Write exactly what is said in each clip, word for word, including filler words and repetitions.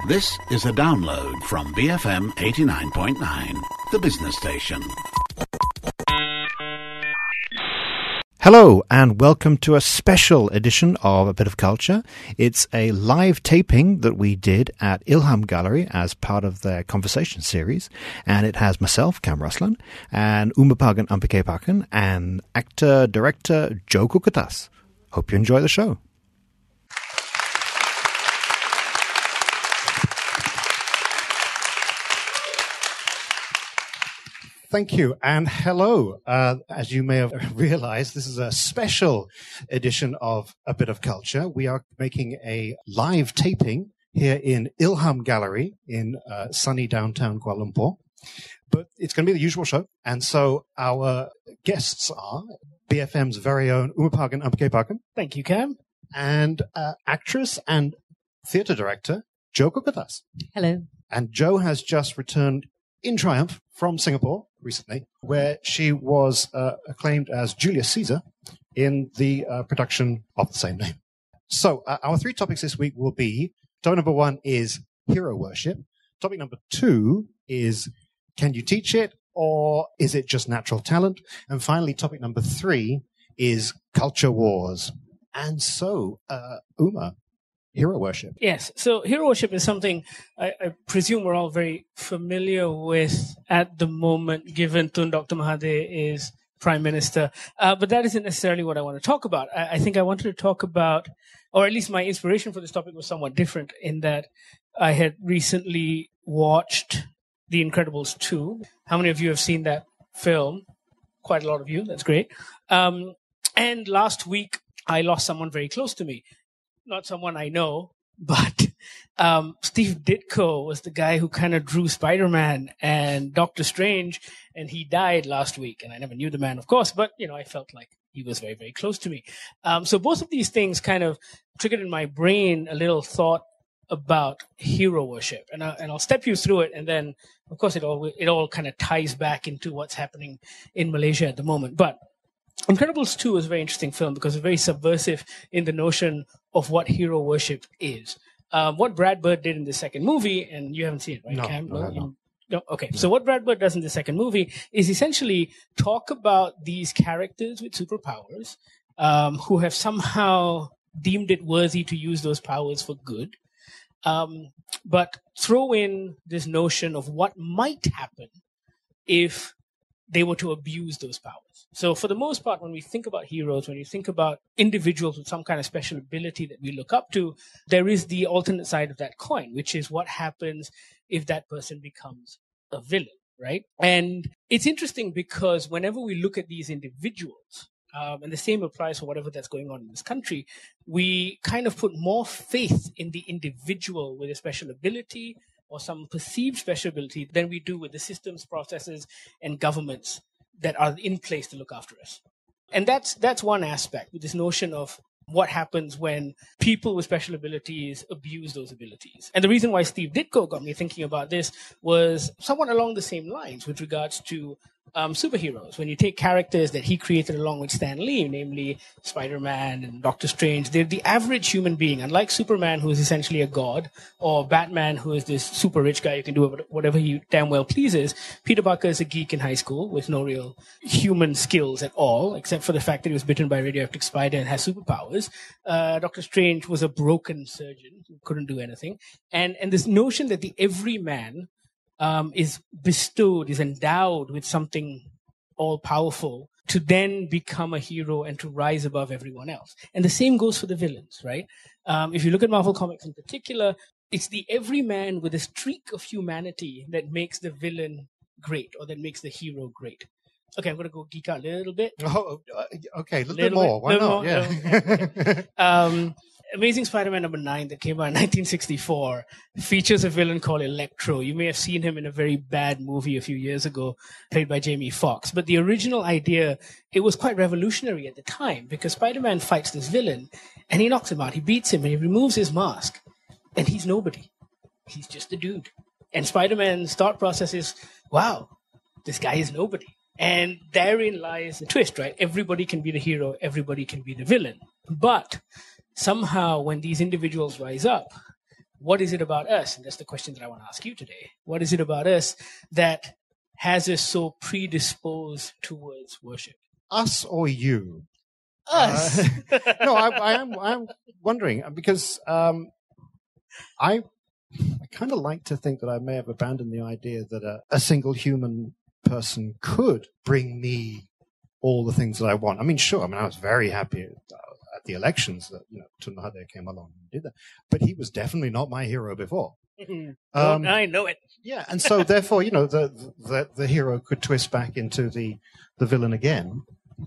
This is a download from B F M eighty-nine point nine, the business station. Hello and welcome to a special edition of A Bit of Culture. It's a live taping that we did at Ilham Gallery as part of their conversation series, and it has myself, Cam Ruslan, and Umapagan Ampikepakan, and actor-director Joe Kukatas. Hope you enjoy the show. Thank you, and hello. Uh, as you may have realized, this is a special edition of A Bit of Culture. We are making a live taping here in Ilham Gallery in uh, sunny downtown Kuala Lumpur. But it's going to be the usual show, and so our guests are B F M's very own Umapagan Ampikepakan. Thank you, Cam. And uh, actress and theatre director Joe Kukatas. Hello. And Joe has just returned in triumph from Singapore recently, where she was uh, acclaimed as Julius Caesar in the uh, production of the same name. So uh, our three topics this week will be, topic number one is hero worship. Topic number two is, can you teach it, or is it just natural talent? And finally, topic number three is culture wars. And so, uh, Uma, hero worship. Yes. So hero worship is something I, I presume we're all very familiar with at the moment, given Tun Doctor Mahathir is Prime Minister. Uh, but that isn't necessarily what I want to talk about. I, I think I wanted to talk about, or at least my inspiration for this topic was somewhat different in that I had recently watched The Incredibles two. How many of you have seen that film? Quite a lot of you. That's great. Um, and last week, I lost someone very close to me. Not someone I know, but um, Steve Ditko was the guy who kind of drew Spider-Man and Doctor Strange, and he died last week. And I never knew the man, of course, but, you know, I felt like he was very, very close to me. Um, so both of these things kind of triggered in my brain a little thought about hero worship. And, I, and I'll step you through it, and then, of course, it all, it all kind of ties back into what's happening in Malaysia at the moment. But Incredibles two is a very interesting film because it's very subversive in the notion of what hero worship is. Um, what Brad Bird did in the second movie, and you haven't seen it, right, no, Cam? No, no, you, no. no? Okay. No. So what Brad Bird does in the second movie is essentially talk about these characters with superpowers um, who have somehow deemed it worthy to use those powers for good, um, but throw in this notion of what might happen if they were to abuse those powers. So for the most part, when we think about heroes, when you think about individuals with some kind of special ability that we look up to, there is the alternate side of that coin, which is what happens if that person becomes a villain, right? And it's interesting because whenever we look at these individuals, um, and the same applies for whatever that's going on in this country, we kind of put more faith in the individual with a special ability or some perceived special ability than we do with the systems, processes, and governments that are in place to look after us. And that's that's one aspect, with this notion of what happens when people with special abilities abuse those abilities. And the reason why Steve Ditko got me thinking about this was somewhat along the same lines with regards to um, superheroes. When you take characters that he created along with Stan Lee, namely Spider-Man and Doctor Strange, they're the average human being. Unlike Superman, who is essentially a god, or Batman, who is this super rich guy who can do whatever he damn well pleases, Peter Parker is a geek in high school with no real human skills at all, except for the fact that he was bitten by a radioactive spider and has superpowers. Uh, Doctor Strange was a broken surgeon who couldn't do anything. And, and this notion that the everyman Um, is bestowed, is endowed with something all-powerful to then become a hero and to rise above everyone else. And the same goes for the villains, right? Um, if you look at Marvel Comics in particular, it's the everyman with a streak of humanity that makes the villain great, or that makes the hero great. Okay, I'm going to go geek out a little bit. Oh, okay, a little, little bit more. Bit, Why not? More, yeah. okay. um, Amazing Spider-Man number nine that came out in nineteen sixty-four features a villain called Electro. You may have seen him in a very bad movie a few years ago, played by Jamie Foxx. But the original idea, it was quite revolutionary at the time, because Spider-Man fights this villain and he knocks him out. He beats him and he removes his mask, and he's nobody. He's just a dude. And Spider-Man's thought process is, wow, this guy is nobody. And therein lies the twist, right? Everybody can be the hero. Everybody can be the villain. But somehow when these individuals rise up, what is it about us? And that's the question that I want to ask you today. What is it about us that has us so predisposed towards worship? Us or you? Us. Uh, no, I, I am. I'm wondering because um, I, I kind of like to think that I may have abandoned the idea that a, a single human person could bring me all the things that I want. I mean, sure. I mean, I was very happy at, uh, at the elections that you know Tun Mahathir came along and did that, but he was definitely not my hero before. Um, I know it. Yeah, and so therefore, you know, the, the the hero could twist back into the the villain again.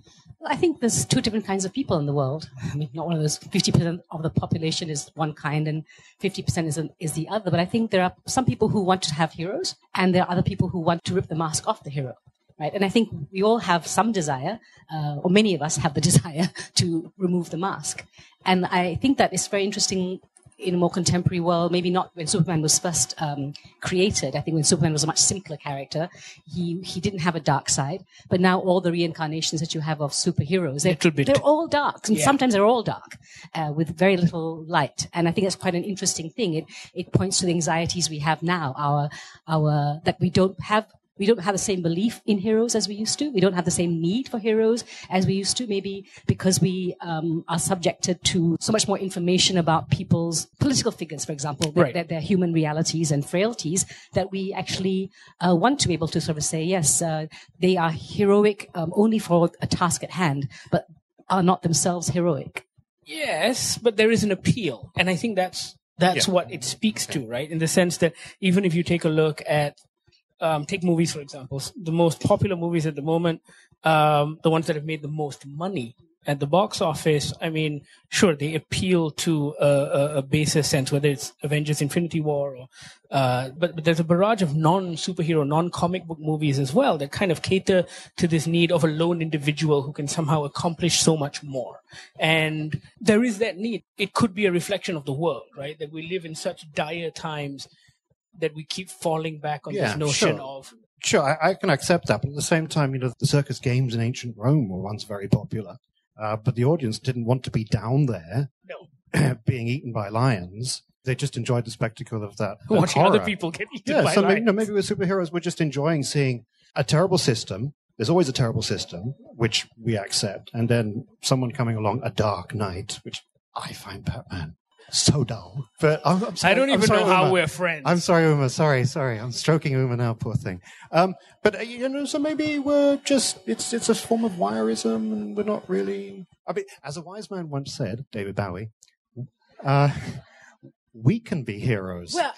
I think there's two different kinds of people in the world. I mean, not one of those fifty percent of the population is one kind and fifty percent is, is the other. But I think there are some people who want to have heroes and there are other people who want to rip the mask off the hero. Right? And I think we all have some desire, uh, or many of us have the desire to remove the mask. And I think that it's very interesting in a more contemporary world, maybe not when Superman was first um, created. I think when Superman was a much simpler character, he he didn't have a dark side. But now all the reincarnations that you have of superheroes, they're, they're all dark. And yeah. Sometimes they're all dark uh, with very little light. And I think that's quite an interesting thing. It it points to the anxieties we have now, our our that we don't have. We don't have the same belief in heroes as we used to. We don't have the same need for heroes as we used to, maybe because we um, are subjected to so much more information about people's political figures, for example, their, right. their, their human realities and frailties, that we actually uh, want to be able to sort of say, yes, uh, they are heroic um, only for a task at hand, but are not themselves heroic. Yes, but there is an appeal. And I think that's that's yeah. what it speaks to, right? In the sense that even if you take a look at Um, take movies, for example. The most popular movies at the moment, um, the ones that have made the most money at the box office, I mean, sure, they appeal to a, a, a baser sense, whether it's Avengers Infinity War or, uh, but, but there's a barrage of non-superhero, non-comic book movies as well that kind of cater to this need of a lone individual who can somehow accomplish so much more. And there is that need. It could be a reflection of the world, right? That we live in such dire times that we keep falling back on yeah, this notion sure. of... Sure, I, I can accept that, but at the same time, you know, the circus games in ancient Rome were once very popular, uh, but the audience didn't want to be down there no. being eaten by lions. They just enjoyed the spectacle of that. that Watching horror. other people get eaten yeah, by so lions. Maybe, you know, maybe with superheroes, we're just enjoying seeing a terrible system. There's always a terrible system, which we accept, and then someone coming along, a dark knight, which I find Batman so dull. But I'm, I'm sorry, I don't even sorry, know how Uma. we're friends. I'm sorry, Uma. Sorry, sorry. I'm stroking Uma now, poor thing. Um, but, uh, you know, so maybe we're just, it's it's a form of wireism and we're not really... I mean, as a wise man once said, David Bowie, uh, we can be heroes. Well,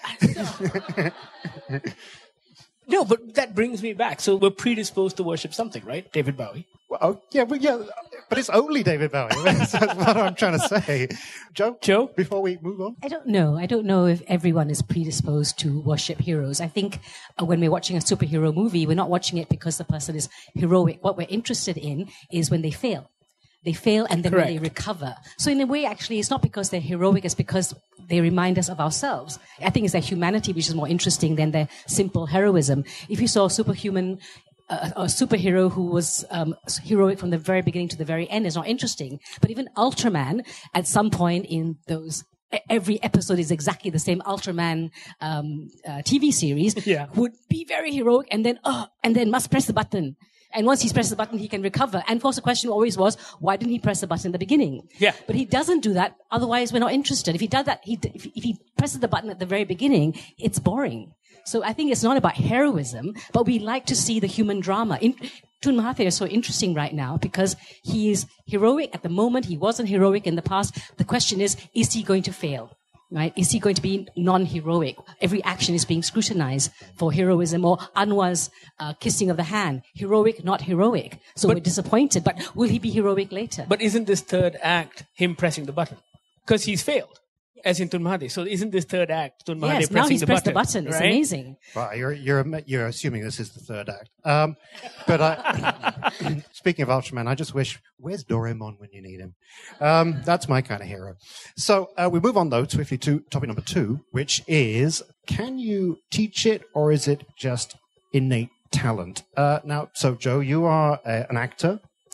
no. no, but that brings me back. So we're predisposed to worship something, right? David Bowie. Well, oh, yeah, well, yeah, but it's only David Bowie. That's what I'm trying to say. Joe? Joe? Before we move on? I don't know. I don't know if everyone is predisposed to worship heroes. I think uh, when we're watching a superhero movie, we're not watching it because the person is heroic. What we're interested in is when they fail. They fail and then Correct. when they recover. So in a way, actually, it's not because they're heroic, it's because they remind us of ourselves. I think it's their humanity which is more interesting than their simple heroism. If you saw a superhuman, uh, a superhero who was um, heroic from the very beginning to the very end, is not interesting. But even Ultraman, at some point in those every episode is exactly the same Ultraman um, uh, T V series, yeah. would be very heroic and then, oh, and then must press the button. And once he's pressed the button, he can recover. And of course, the question always was, why didn't he press the button at the beginning? Yeah. But he doesn't do that. Otherwise, we're not interested. If he does that, he, if, if he presses the button at the very beginning, it's boring. So I think it's not about heroism, but we like to see the human drama. In, Tun Mahathir is so interesting right now because he is heroic at the moment. He wasn't heroic in the past. The question is, is he going to fail? Right? Is he going to be non-heroic? Every action is being scrutinized for heroism, or Anwar's uh, kissing of the hand. Heroic, not heroic. So but, we're disappointed, but will he be heroic later? But isn't this third act him pressing the button? Because he's failed, as in Tun Mahathir. So isn't this third act Tun Mahathir yes, pressing now he's the pressed button? the button. It's right? amazing. Right, you're, you're, you're assuming this is the third act. Um, but I, speaking of Ultraman, I just wish, where's Doraemon when you need him? Um, that's my kind of hero. So uh, we move on, though, swiftly to topic number two, which is, can you teach it or is it just innate talent? Uh, now, so Joe, you are uh, an actor.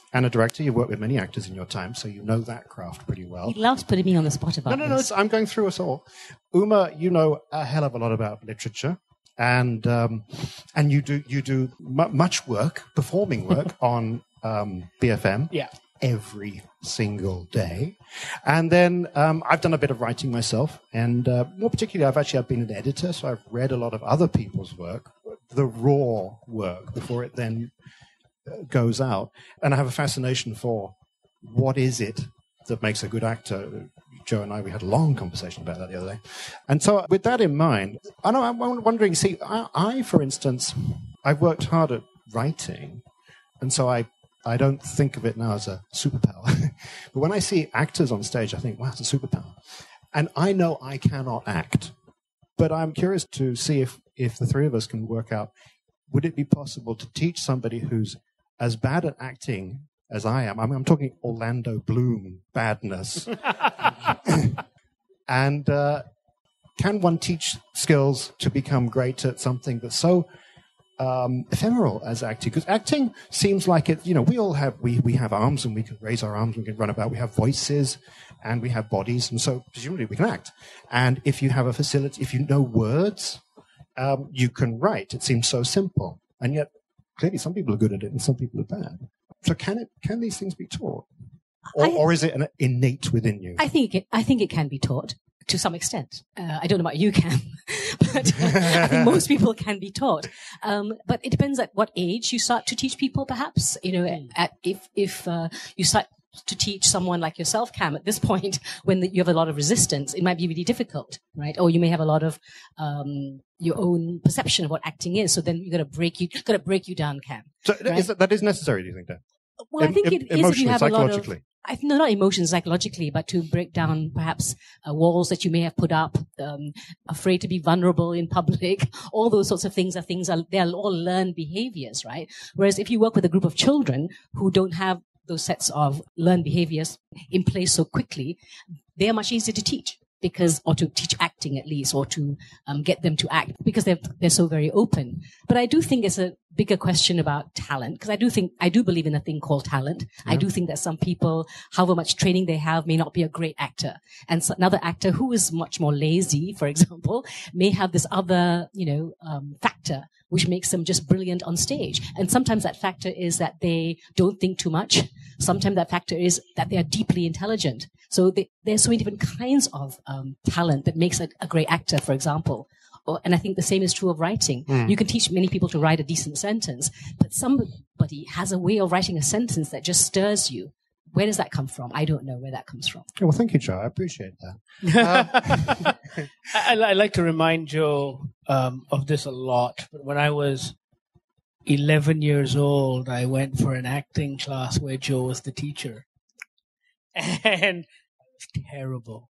and a director. You've worked with many actors in your time, so you know that craft pretty well. He loves putting me on the spot about No, no, no. this. It's, I'm going through us all. Uma, you know a hell of a lot about literature, and um, and you do you do m- much work, performing work on um, B F M. Yeah. Every single day. And then um, I've done a bit of writing myself, and uh, more particularly, I've actually I've been an editor, so I've read a lot of other people's work, the raw work, before it then uh, goes out. And I have a fascination for what is it that makes a good actor. Joe and I, we had a long conversation about that the other day. And so with that in mind, I know I'm wondering, see, I, I for instance, I've worked hard at writing, and so I I don't think of it now as a superpower. But when I see actors on stage, I think, wow, it's a superpower. And I know I cannot act. But I'm curious to see if, if the three of us can work out, would it be possible to teach somebody who's as bad at acting as I am? I mean, I'm talking Orlando Bloom badness. And uh, can one teach skills to become great at something that's so Um, ephemeral as acting? Because acting seems like it, you know, we all have, we, we have arms and we can raise our arms, we can run about, we have voices and we have bodies, and so presumably we can act. And if you have a facility, if you know words, um, you can write. It seems so simple. And yet, clearly some people are good at it and some people are bad. So can it, can these things be taught? Or, I, or is it an innate within you? I think it, I think it can be taught to some extent. Uh, I don't know about you, Cam, but uh, I think most people can be taught. Um, but it depends at what age you start to teach people, perhaps. You know, at, if if uh, you start to teach someone like yourself, Cam, at this point, when the, you have a lot of resistance, it might be really difficult, right? Or you may have a lot of um, your own perception of what acting is. So then you got to break you got to break you down, Cam. So right? is that, that is necessary, do you think, Dan? Well, I think em- it is if you have a lot of, I, no, not emotions psychologically, but to break down perhaps uh, walls that you may have put up, um, afraid to be vulnerable in public. All those sorts of things are things, are, they're all learned behaviors, right? Whereas if you work with a group of children who don't have those sets of learned behaviors in place so quickly, they are much easier to teach. Because, or to teach acting at least, or to um, get them to act, because they're they're so very open. But I do think it's a bigger question about talent, because I do think I do believe in a thing called talent. Yeah. I do think that some people, however much training they have, may not be a great actor, and so another actor who is much more lazy, for example, may have this other, you know, um, factor which makes them just brilliant on stage. And sometimes that factor is that they don't think too much. Sometimes that factor is that they are deeply intelligent. So they, there's so many different kinds of um, talent that makes a, a great actor, for example. Or, and I think the same is true of writing. Mm. You can teach many people to write a decent sentence, but somebody has a way of writing a sentence that just stirs you. Where does that come from? I don't know where that comes from. Well, thank you, Joe. I appreciate that. Um, I, I like to remind Joe um, of this a lot. But when I was eleven years old, I went for an acting class where Joe was the teacher. And it was terrible.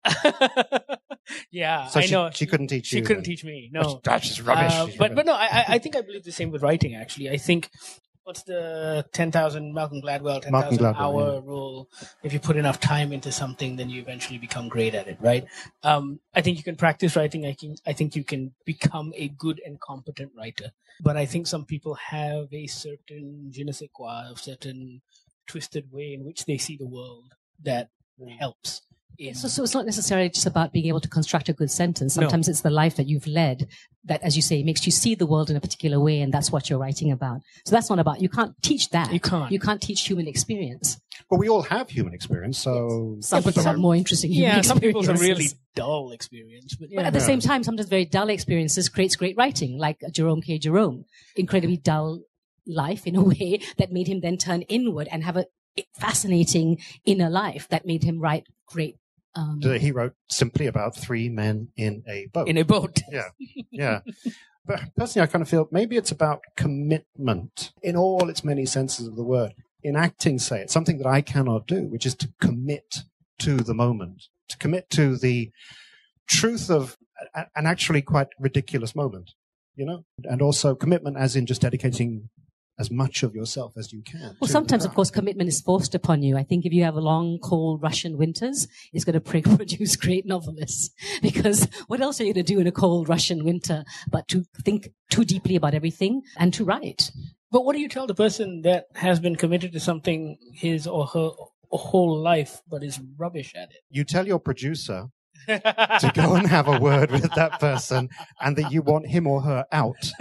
Yeah, so I she, know. She couldn't teach she you. She couldn't then. teach me, no. That's just rubbish. Uh, but, but no, I, I think I believe the same with writing, actually. I think... What's the ten thousand Malcolm Gladwell ten thousand hour yeah. rule? If you put enough time into something, then you eventually become great at it, right? Um, I think you can practice writing. I can. I think you can become a good and competent writer. But I think some people have a certain je ne sais quoi, a certain twisted way in which they see the world that helps. In... So, so it's not necessarily just about being able to construct a good sentence. Sometimes no. it's the life that you've led that, as you say, makes you see the world in a particular way, and that's what you're writing about. So that's not about, you can't teach that. You can't. You can't teach human experience. But we all have human experience, so... Yes. Some people have more interesting human yeah, experiences. Yeah, some people have a really dull experience. But, yeah. but at the yeah. same time, sometimes very dull experiences creates great writing, like Jerome K. Jerome. Incredibly dull life, in a way, that made him then turn inward and have a fascinating inner life that made him write great. Um, he wrote simply about three men in a boat. In a boat. Yeah, yeah. But personally, I kind of feel maybe it's about commitment in all its many senses of the word. In acting, say, it's something that I cannot do, which is to commit to the moment, to commit to the truth of an actually quite ridiculous moment, you know? And also commitment as in just dedicating as much of yourself as you can. Well, sometimes, of course, commitment is forced upon you. I think if you have a long, cold Russian winters, it's going to produce great novelists. Because what else are you going to do in a cold Russian winter but to think too deeply about everything and to write? But what do you tell the person that has been committed to something his or her whole life, but is rubbish at it? You tell your producer to go and have a word with that person and that you want him or her out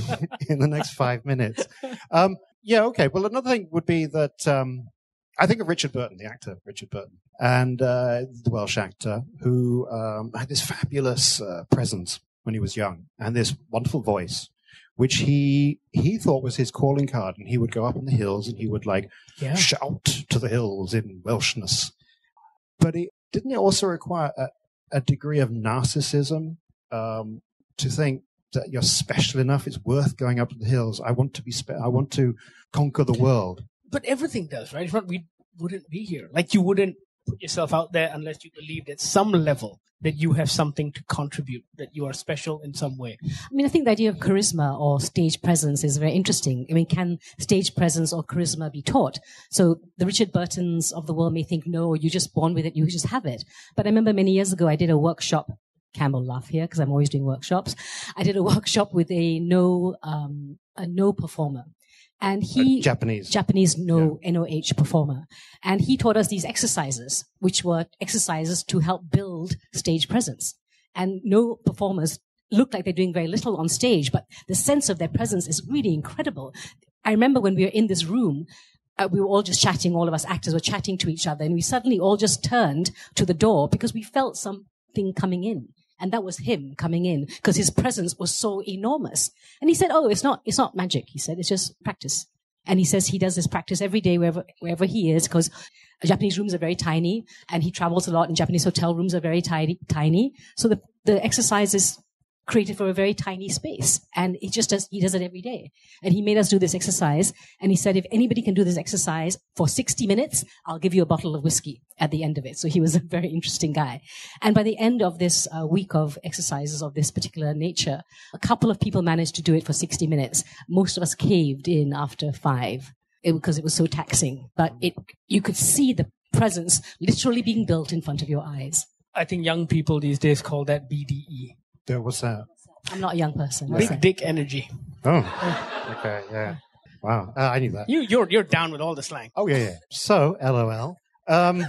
in the next five minutes. Um, yeah, okay. Well, another thing would be that um, I think of Richard Burton, the actor Richard Burton, and uh, the Welsh actor who um, had this fabulous uh, presence when he was young and this wonderful voice, which he he thought was his calling card. And he would go up in the hills and he would like Yeah. shout to the hills in Welshness. But it, didn't it also require a, a degree of narcissism um, to think that you're special enough? It's worth going up to the hills. I want to be. Spe- I want to conquer the world. But everything does, right? If not, we wouldn't be here. Like, you wouldn't put yourself out there unless you believed at some level that you have something to contribute, that you are special in some way. I mean, I think the idea of charisma or stage presence is very interesting. I mean, can stage presence or charisma be taught? So the Richard Burtons of the world may think, no, you're just born with it, you just have it. But I remember many years ago, I did a workshop. Campbell laugh here because I'm always doing workshops. I did a workshop with a no, um, a no performer. And he, Uh, Japanese. Japanese no, N O H performer. And he taught us these exercises, which were exercises to help build stage presence. And no performers look like they're doing very little on stage, but the sense of their presence is really incredible. I remember when we were in this room, uh, we were all just chatting, all of us actors were chatting to each other, and we suddenly all just turned to the door because we felt something coming in. And that was him coming in because his presence was so enormous. And he said, oh, it's not, it's not magic. He said, it's just practice. And he says he does this practice every day wherever, wherever he is because Japanese rooms are very tiny and he travels a lot and Japanese hotel rooms are very tiny, tiny. So the, the exercise is created for a very tiny space. And he just does, he does it every day. And he made us do this exercise. And he said, if anybody can do this exercise for sixty minutes, I'll give you a bottle of whiskey at the end of it. So he was a very interesting guy. And by the end of this uh, week of exercises of this particular nature, a couple of people managed to do it for sixty minutes. Most of us caved in after five it, because it was so taxing. But it, you could see the presence literally being built in front of your eyes. I think young people these days call that B D E. There was that. I'm not a young person. Big dick energy. Oh, okay, yeah. Wow, uh, I knew that. You, you're, you're down with all the slang. Oh, yeah, yeah. So, LOL. Um,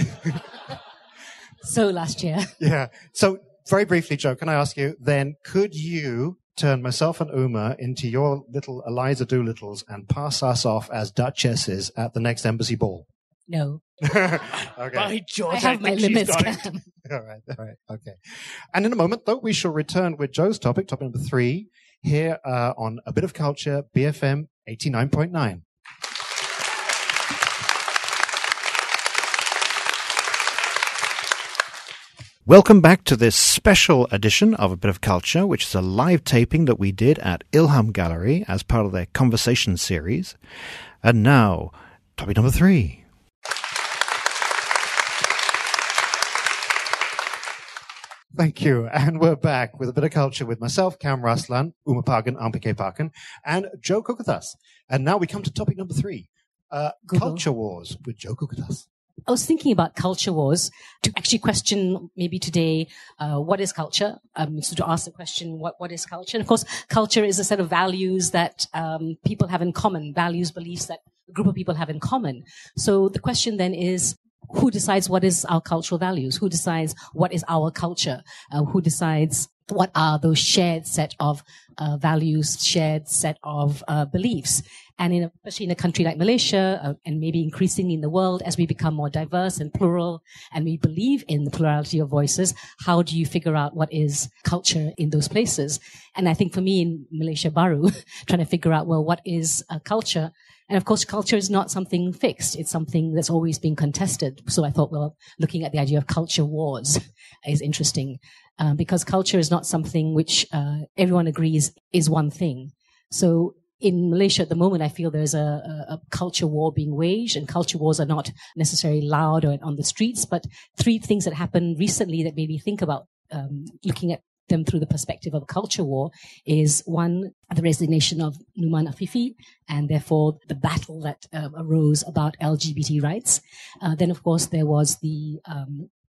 So last year. yeah. So, very briefly, Joe, can I ask you then, could you turn myself and Uma into your little Eliza Doolittles and pass us off as duchesses at the next embassy ball? No. Okay. By George, I have my think she's limits, got it. Cam. All right, all right, okay. And in a moment, though, we shall return with Joe's topic, topic number three, here uh, on A Bit of Culture, B F M eighty-nine point nine. Welcome back to this special edition of A Bit of Culture, which is a live taping that we did at Ilham Gallery as part of their conversation series. And now, topic number three. Thank you. And we're back with A Bit of Culture with myself, Cam Raslan, Uma Pagan, Ampike Pakan, and Joe Kukathas. And now we come to topic number three, uh, Culture Wars with Joe Kukathas. I was thinking about culture wars to actually question maybe today, uh, what is culture? Um, so to ask the question, what, what is culture? And of course, culture is a set of values that, um, people have in common, values, beliefs that a group of people have in common. So the question then is, who decides what is our cultural values? Who decides what is our culture? Uh, who decides what are those shared set of uh, values, shared set of uh, beliefs? And in a, especially in a country like Malaysia, uh, and maybe increasingly in the world, as we become more diverse and plural, and we believe in the plurality of voices, how do you figure out what is culture in those places? And I think for me in Malaysia Baru, trying to figure out, well, what is a culture? And of course, culture is not something fixed. It's something that's always been contested. So I thought, well, looking at the idea of culture wars is interesting, um, because culture is not something which uh, everyone agrees is one thing. So in Malaysia at the moment, I feel there's a, a, a culture war being waged, and culture wars are not necessarily loud or on the streets, but three things that happened recently that made me think about um, looking at them through the perspective of a culture war is, one, the resignation of Numan Afifi, and therefore the battle that um, arose about L G B T rights. Uh, then, of course, there was the um,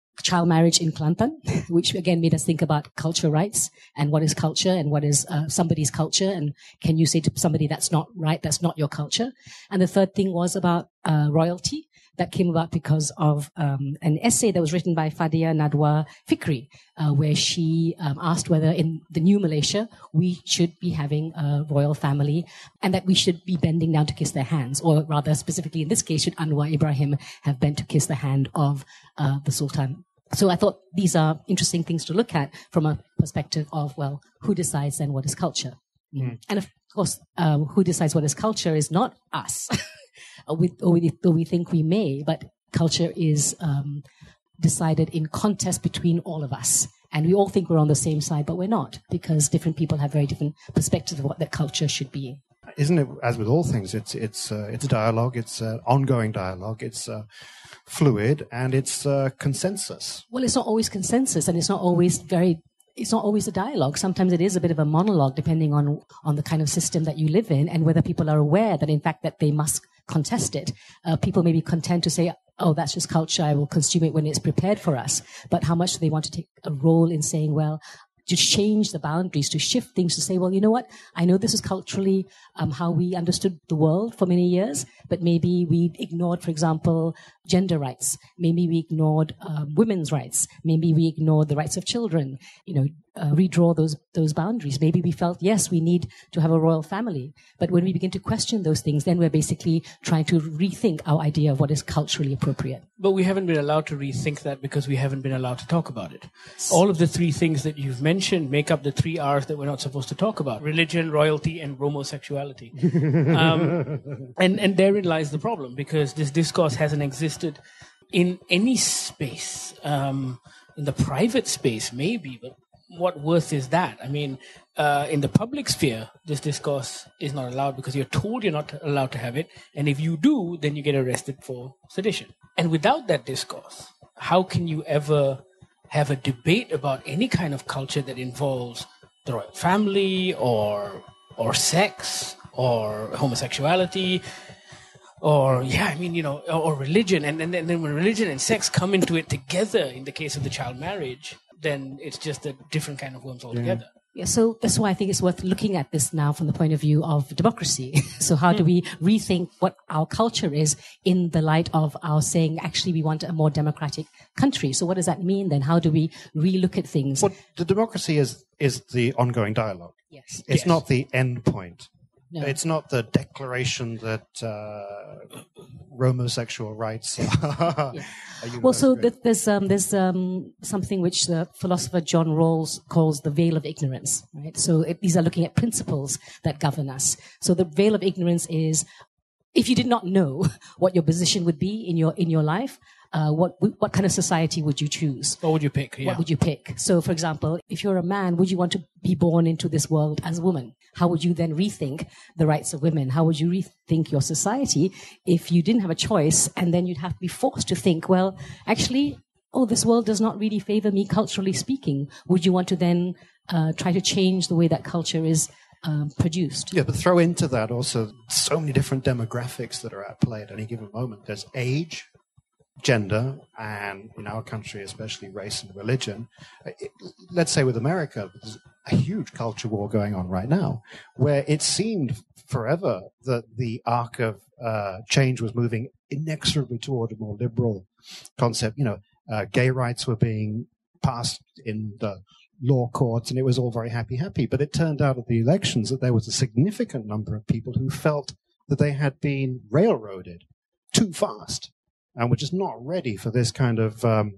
child marriage in Kelantan, which again made us think about culture rights and what is culture and what is uh, somebody's culture, and can you say to somebody that's not right, that's not your culture. And the third thing was about uh, royalty. That came about because of um, an essay that was written by Fadia Nadwa Fikri, uh, where she um, asked whether in the new Malaysia we should be having a royal family and that we should be bending down to kiss their hands, or rather specifically in this case, should Anwar Ibrahim have bent to kiss the hand of uh, the Sultan. So I thought these are interesting things to look at from a perspective of, well, who decides then what is culture? Mm. And of course, um, who decides what is culture is not us. Or we, or, we, or we think we may, but culture is um, decided in contest between all of us. And we all think we're on the same side, but we're not, because different people have very different perspectives of what that culture should be. Isn't it, as with all things, it's it's uh, it's dialogue, it's uh, ongoing dialogue, it's uh, fluid, and it's uh, consensus. Well, it's not always consensus, and it's not always very... It's not always a dialogue. Sometimes it is a bit of a monologue, depending on on the kind of system that you live in and whether people are aware that, in fact, that they must contest it. Uh, people may be content to say, oh, that's just culture, I will consume it when it's prepared for us. But how much do they want to take a role in saying, well, to change the boundaries, to shift things, to say, well, you know what? I know this is culturally um, how we understood the world for many years, but maybe we ignored, for example, gender rights. Maybe we ignored um, women's rights. Maybe we ignored the rights of children. You know, uh, redraw those those boundaries. Maybe we felt, yes, we need to have a royal family. But when we begin to question those things, then we're basically trying to rethink our idea of what is culturally appropriate. But we haven't been allowed to rethink that because we haven't been allowed to talk about it. All of the three things that you've mentioned make up the three R's that we're not supposed to talk about: religion, royalty, and homosexuality. um, and, and therein lies the problem, because this discourse hasn't existed in any space. Um, in the private space, maybe, but what worth is that? I mean, uh, in the public sphere, this discourse is not allowed because you're told you're not allowed to have it. And if you do, then you get arrested for sedition. And without that discourse, how can you ever have a debate about any kind of culture that involves the royal family or or sex or homosexuality? Or, yeah, I mean, you know, or, or religion. And, and, and then when religion and sex come into it together, in the case of the child marriage, then it's just a different kind of worms altogether. Yeah, so that's why I think it's worth looking at this now from the point of view of democracy. So how mm. do we rethink what our culture is in the light of our saying, actually, we want a more democratic country? So what does that mean then? How do we relook at things? Well, the democracy is, is the ongoing dialogue. Yes. It's yes. not the end point. No. It's not the declaration that uh, homosexual rights are. Yeah. are well, so th- there's um, there's um, something which the philosopher John Rawls calls the veil of ignorance. Right. So it, these are looking at principles that govern us. So the veil of ignorance is, if you did not know what your position would be in your in your life, uh, what what kind of society would you choose? What would you pick? Yeah. What would you pick? So, for example, if you're a man, would you want to be born into this world as a woman? How would you then rethink the rights of women? How would you rethink your society if you didn't have a choice, and then you'd have to be forced to think, well, actually, oh, this world does not really favor me culturally speaking. Would you want to then uh, try to change the way that culture is um, produced? Yeah, but throw into that also so many different demographics that are at play at any given moment. There's age, gender, and in our country, especially race and religion. It, let's say with America, there's a huge culture war going on right now, where it seemed forever that the arc of uh, change was moving inexorably toward a more liberal concept. You know, uh, gay rights were being passed in the law courts, and it was all very happy, happy. But it turned out at the elections that there was a significant number of people who felt that they had been railroaded too fast and were just not ready for this kind of um,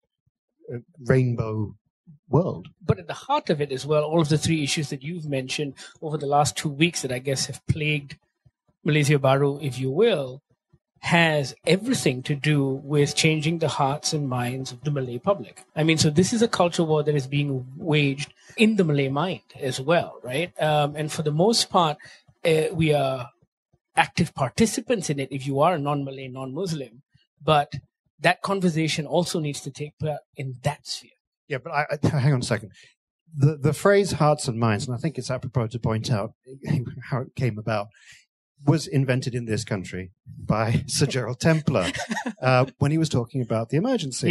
rainbow world. But at the heart of it as well, all of the three issues that you've mentioned over the last two weeks that I guess have plagued Malaysia Baru, if you will, has everything to do with changing the hearts and minds of the Malay public. I mean, so this is a culture war that is being waged in the Malay mind as well, right? Um, and for the most part, uh, we are active participants in it if you are a non-Malay, non-Muslim. But that conversation also needs to take place in that sphere. Yeah, but I, I, hang on a second. The the phrase hearts and minds, and I think it's apropos to point out how it came about, was invented in this country by Sir Gerald Templar uh, when he was talking about the emergency. Yeah.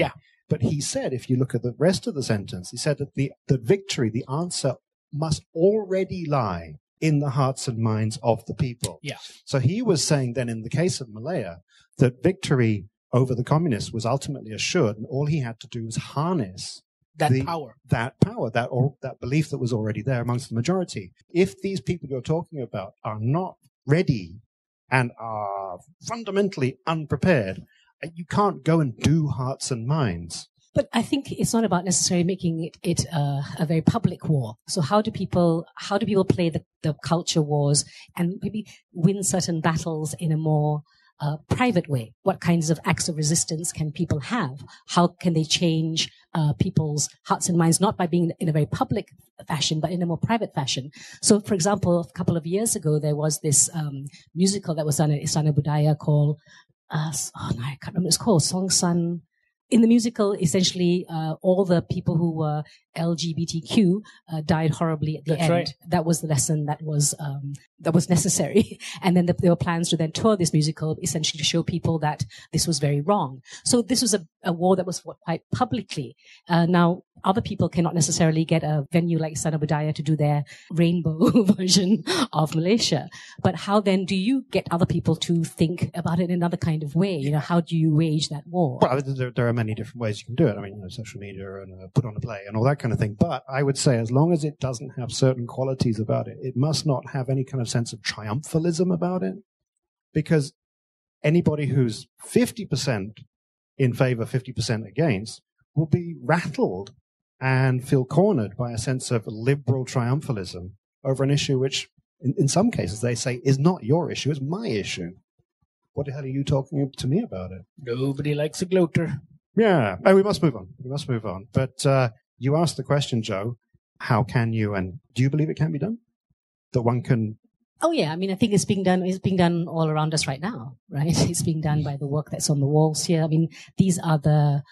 But he said, if you look at the rest of the sentence, he said that the, the victory, the answer must already lie in the hearts and minds of the people. Yeah. So he was saying then in the case of Malaya that victory over the communists was ultimately assured, and all he had to do was harness That the, power. that power, that or, that belief that was already there amongst the majority. If these people you're talking about are not ready and are fundamentally unprepared, you can't go and do hearts and minds. But I think it's not about necessarily making it, it uh, a very public war. So how do people how do people play the, the culture wars and maybe win certain battles in a more uh, private way? What kinds of acts of resistance can people have? How can they change uh, people's hearts and minds, not by being in a very public fashion, but in a more private fashion? So, for example, a couple of years ago, there was this um, musical that was done at Istana Budaya called, uh, oh no, I can't remember what it's called, Song San. In the musical, essentially, uh, all the people who were L G B T Q uh, died horribly at the That's end. right. That was the lesson that was um, that was necessary. And then the, there were plans to then tour this musical, essentially to show people that this was very wrong. So this was a, a war that was fought quite publicly. Uh, now, other people cannot necessarily get a venue like Istana Budaya to do their rainbow version of Malaysia. But how then do you get other people to think about it in another kind of way? You know, how do you wage that war? Well, there, there are many different ways you can do it. I mean, you know, social media and uh, put on a play and all that kind of thing. But I would say as long as it doesn't have certain qualities about it, it must not have any kind of sense of triumphalism about it. Because anybody who's fifty percent in favor, fifty percent against, will be rattled and feel cornered by a sense of liberal triumphalism over an issue which, in, in some cases, they say is not your issue, it's my issue. What the hell are you talking to me about it? Nobody likes a gloater. Yeah, oh, we must move on. We must move on. But uh, you asked the question, Joe, how can you, and do you believe it can be done? That one can... Oh yeah, I mean, I think it's being done. It's being done all around us right now, right? It's being done by the work that's on the walls here. I mean, these are the.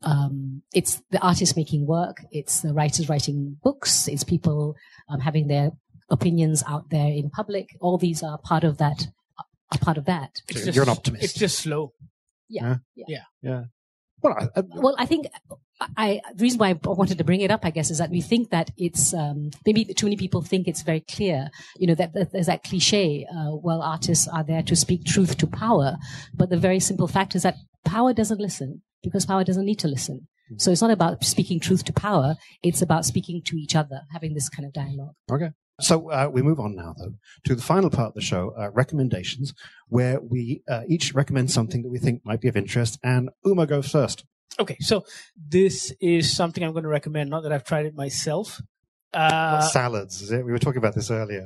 Um, it's the artists making work. It's the writers writing books. It's people um, having their opinions out there in public. All these are part of that. Are part of that. So It's just, you're an optimist. It's just slow. Yeah. Yeah. Yeah. Yeah. Well, I, I, Well, I think I, the reason why I wanted to bring it up, I guess, is that we think that it's, um, maybe too many people think it's very clear, you know, that, that there's that cliche, uh, well, artists are there to speak truth to power. But the very simple fact is that power doesn't listen because power doesn't need to listen. So it's not about speaking truth to power. It's about speaking to each other, having this kind of dialogue. okay. So uh, we move on now, though, to the final part of the show, uh, recommendations, where we uh, each recommend something that we think might be of interest. And Uma goes first. Okay, so this is something I'm going to recommend. Not that I've tried it myself. Uh, What salads, is it? We were talking about this earlier.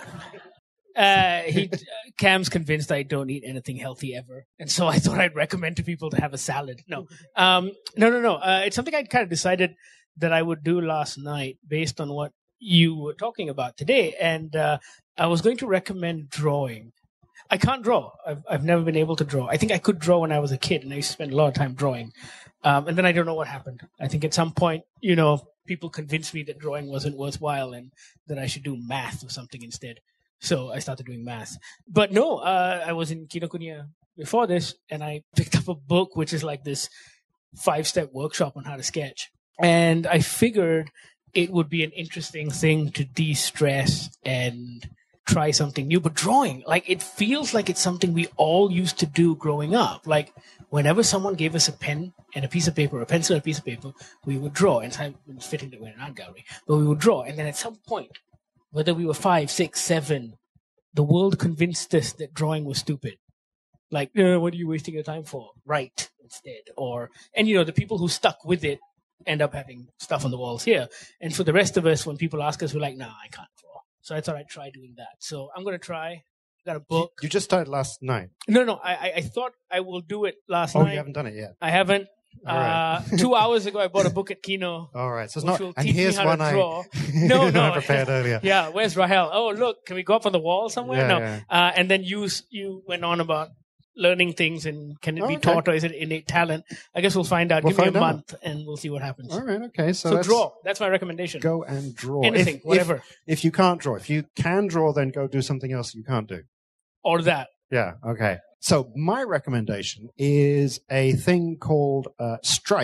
uh, he, Cam's convinced I don't eat anything healthy ever, and so I thought I'd recommend to people to have a salad. No, um, no, no, no. Uh, it's something I kind of decided that I would do last night based on what you were talking about today, and uh, I was going to recommend drawing. I can't draw. I've I've never been able to draw. I think I could draw when I was a kid, and I used to spend a lot of time drawing. Um, and then I don't know what happened. I think at some point, you know, people convinced me that drawing wasn't worthwhile and that I should do math or something instead. So I started doing math. But no, uh, I was in Kinokuniya before this, and I picked up a book which is like this five-step workshop on how to sketch. And I figured it would be an interesting thing to de-stress and try something new. But drawing, like, it feels like it's something we all used to do growing up. Like, whenever someone gave us a pen and a piece of paper, a pencil and a piece of paper, we would draw. And it was fitting that we're in an art gallery. But we would draw. And then at some point, whether we were five, six, seven, the world convinced us that drawing was stupid. Like, eh, what are you wasting your time for? Write instead. Or, and you know, the people who stuck with it end up having stuff on the walls here. And for the rest of us, when people ask us, we're like, nah, I can't draw. So I thought I'd try doing that. So I'm going to try. Got a book. You just started last night. No, no, I, I, I thought I will do it last Oh, night. you haven't done it yet. I haven't. All right. Uh, two hours ago, I bought a book at Kino. All right. So it's which not. will And teach me here's how one to I. draw. No, no. I prepared earlier. Yeah, where's Rahel? Oh, look, can we go up on the wall somewhere? Yeah, no. yeah. Uh, and then you you went on about learning things and can it Oh, be okay. taught or is it innate talent? I guess we'll find out. We'll Give me a find out. month and we'll see what happens. All right. Okay. So, So let's draw. That's my recommendation. Go and draw. Anything, If- whatever. If, if you can't draw, if you can draw, then go do something else you can't do. Or that. Yeah. Okay. So my recommendation is a thing called uh, Strike.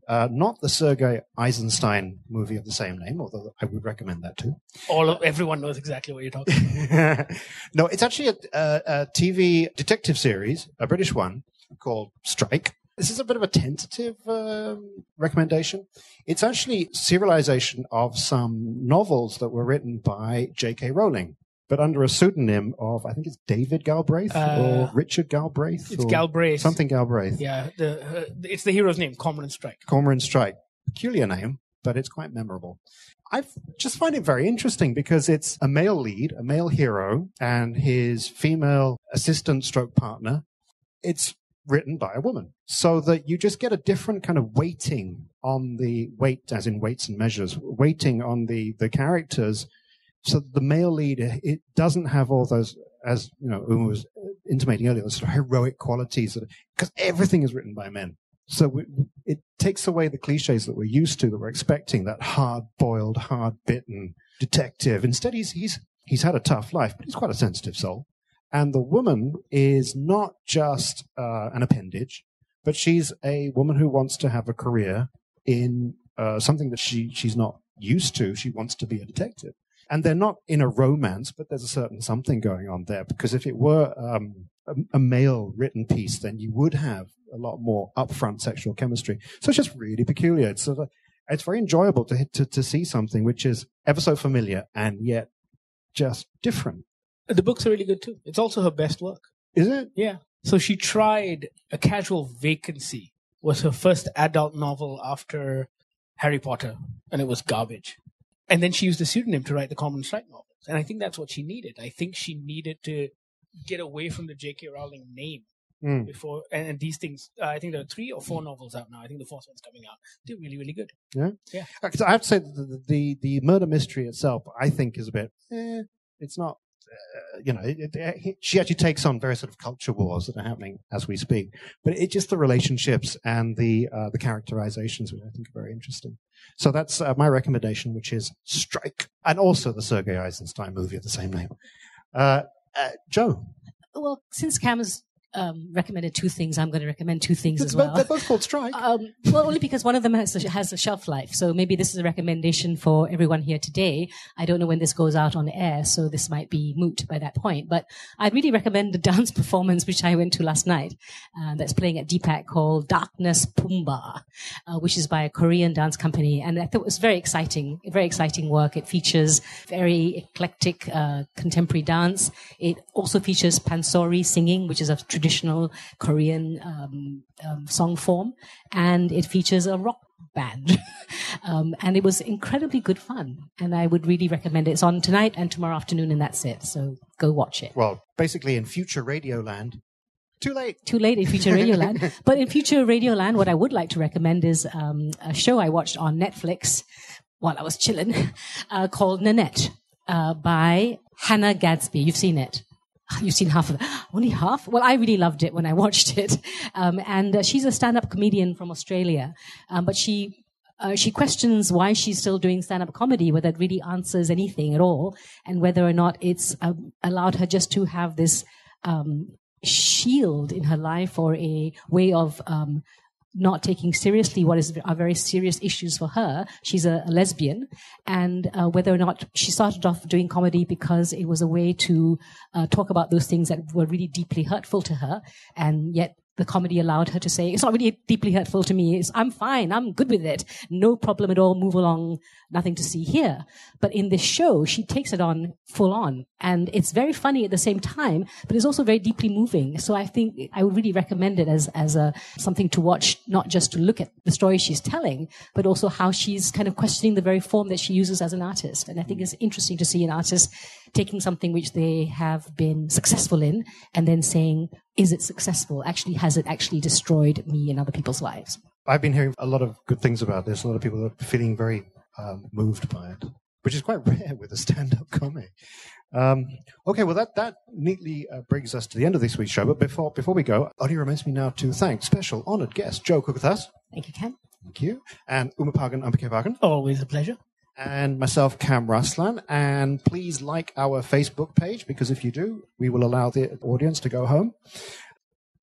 Uh, not the Sergei Eisenstein movie of the same name, although I would recommend that too. All of everyone knows exactly what you're talking about. No, it's actually a, a, a T V detective series, a British one, called Strike. This is a bit of a tentative um, recommendation. It's actually serialization of some novels that were written by J K Rowling, but under a pseudonym of, I think it's David Galbraith Uh, or Richard Galbraith. It's or Galbraith. Something Galbraith. Yeah, the, uh, it's the hero's name, Cormoran Strike. Cormoran Strike. Peculiar name, but it's quite memorable. I just find it very interesting because it's a male lead, a male hero, and his female assistant stroke partner. It's written by a woman, so that you just get a different kind of weighting on the weight, as in weights and measures, weighting on the, the characters. So the male lead, it doesn't have all those, as you know, Uma was intimating earlier, those sort of heroic qualities, because everything is written by men. So we, it takes away the cliches that we're used to, that we're expecting, that hard-boiled, hard-bitten detective. Instead, he's he's he's had a tough life, but he's quite a sensitive soul. And the woman is not just uh, an appendage, but she's a woman who wants to have a career in uh, something that she she's not used to. She wants to be a detective. And they're not in a romance, but there's a certain something going on there. Because if it were um, a, a male written piece, then you would have a lot more upfront sexual chemistry. So it's just really peculiar. It's sort of, it's very enjoyable to, to to see something which is ever so familiar and yet just different. The books are really good too. It's also her best work. Is it? Yeah. So she tried A Casual Vacancy, was her first adult novel after Harry Potter, and it was garbage. And then she used a pseudonym to write the Cormoran Strike novels. And I think that's what she needed. I think she needed to get away from the J K Rowling name mm. before. And, and these things, uh, I think there are three or four novels out now. I think the fourth one's coming out. They're really, really good. Yeah? Yeah. Because I have to say, the, the, the murder mystery itself, I think, is a bit, eh, it's not, uh, you know, it, it, she actually takes on various sort of culture wars that are happening as we speak. But it's just the relationships and the uh, the characterizations, which I think are very interesting. So that's uh, my recommendation, which is Strike, and also the Sergei Eisenstein movie of the same name. Uh, uh, Joe? Well, since Cam has um, recommended two things, I'm going to recommend two things it's as well. They're both called Strike. Um, well, only because one of them has a, has a shelf life. So maybe this is a recommendation for everyone here today. I don't know when this goes out on air, so this might be moot by that point. But I'd really recommend the dance performance, which I went to last night, uh, that's playing at Deepak, called Darkness Pumbaa, uh, which is by a Korean dance company. And I thought it was very exciting, very exciting work. It features very eclectic uh, contemporary dance. It also features pansori singing, which is a traditional Korean um, um, song form, and it features a rock band. um, and it was incredibly good fun, and I would really recommend it. It's on tonight and tomorrow afternoon, and that's it. So go watch it. Well, basically in future Radioland, too late. Too late in future Radioland. But in future Radioland, what I would like to recommend is um, a show I watched on Netflix while I was chilling uh, called Nanette uh, by Hannah Gadsby. You've seen it. You've seen half of it. Only half? Well, I really loved it when I watched it. Um, and uh, she's a stand-up comedian from Australia. Um, but she uh, she questions why she's still doing stand-up comedy, whether it really answers anything at all, and whether or not it's um, allowed her just to have this um, shield in her life, or a way of um, not taking seriously what is are very serious issues for her. She's a, a lesbian, and uh, whether or not she started off doing comedy because it was a way to uh, talk about those things that were really deeply hurtful to her, and yet the comedy allowed her to say, it's not really deeply hurtful to me. It's, I'm fine. I'm good with it. No problem at all. Move along. Nothing to see here. But in this show, she takes it on full on. And it's very funny at the same time, but it's also very deeply moving. So I think I would really recommend it as, as a, something to watch, not just to look at the story she's telling, but also how she's kind of questioning the very form that she uses as an artist. And I think it's interesting to see an artist taking something which they have been successful in and then saying, is it successful? Actually, has it actually destroyed me and other people's lives? I've been hearing a lot of good things about this. A lot of people are feeling very um, moved by it, which is quite rare with a stand-up comedy. Um, okay, well, that, that neatly uh, brings us to the end of this week's show. But before before we go, only remains me now to thank special honoured guest Joe Kukathas. Thank you, Ken. Thank you. And Umapagan Ambikevagan. Always a pleasure. And myself, Cam Ruslan. And please like our Facebook page, because if you do, we will allow the audience to go home.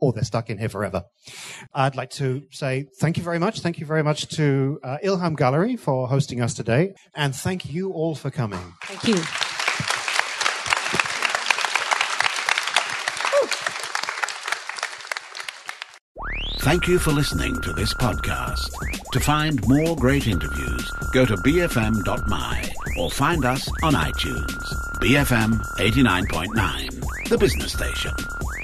or they're stuck in here forever. I'd like to say thank you very much. Thank you very much to uh, Ilham Gallery for hosting us today. And thank you all for coming. Thank you. Thank you for listening to this podcast. To find more great interviews, go to b f m dot m y or find us on iTunes. B F M eighty-nine point nine, the business station.